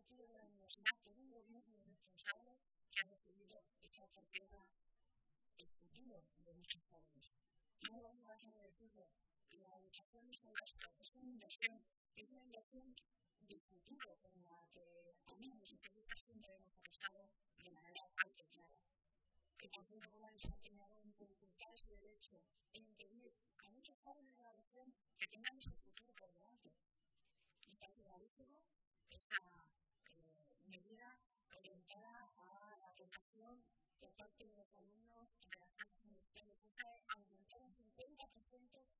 futuro de la universidad por un gobierno responsable que ha decidido echar por tierra el futuro de muchos jóvenes. Y no vamos a decirlo, la educación es un gasto, es una inversión del futuro en la que a mí los socialistas siempre hemos apostado de manera alta y clara. El Partido Popular se ha empeñado en dificultar ese derecho, en impedir a muchos jóvenes de la región que tengan ese futuro por delante. Y parece gravísimo esta medida orientada a la aportación por parte de los alumnos de las casas industriales, aumentar un 50%